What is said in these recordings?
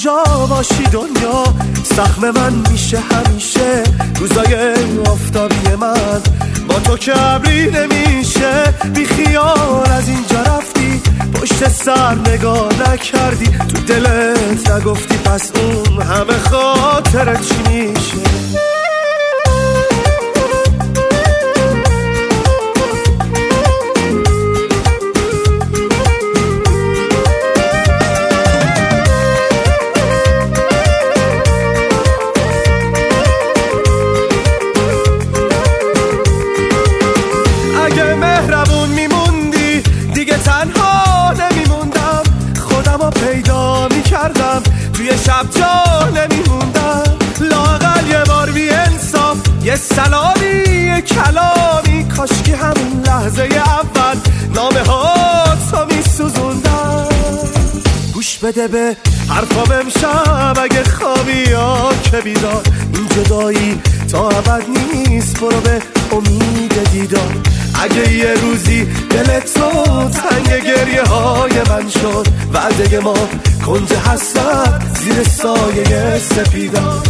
کجا باشی دنیا زخم من میشه همیشه. روزای آفتابی من با تو که ابری نمیشه. بی خیال از اینجا رفتی پشت سر نگاه نکردی. تو دلت نگفتی پس اون همه خاطرت چی میشه. اگه مهربون میموندی دیگه تنها نمیموندم. خودمو پیدا میکردم توی شب جا نمیموندم. لااقل یه بار بی انصاف یه سلامی یه کلامی کاشکی همون لحظه اول نامه ها تو میسوزوندم. گوش بده به حرفام امشب اگه خوابی یا که بیدار. این جدایی تا ابد نیست برو به امید دیدار. اگه یه روزی دل تو تنگ گریه های من شد وعده ما کنج حسرت زیر سایه سپیدار.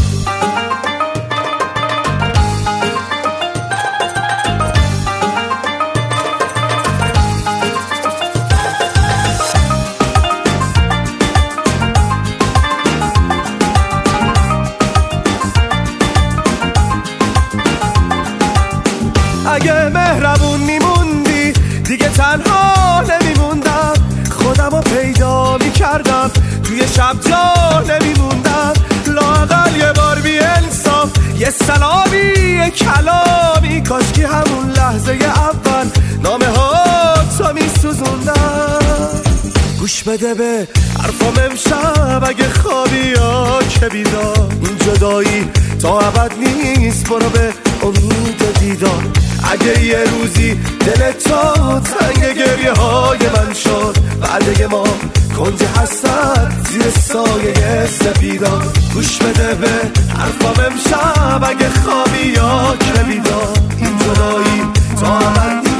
اگه مهربون میموندی دیگه تنها نمیموندم. خودمو پیدا میکردم توی شب جا نمیموندم. لااقل یه بار بی انصاف یه سلامی یه کلامی کاشکی همون لحظه اول نامه ها تو میسوزوندم. گوش بده به حرفام امشب اگه خوابی یا که بیدار. این جدایی تا ابد نیست برو به امید دیدار. اگه یه روزی دل تو تنگ گریه های من شد وعده ما کنج حسرت زیر سایه سپیدار. گوش بده به حرفام امشب اگه خوابی یا که بیدار. این جدایی تا ابد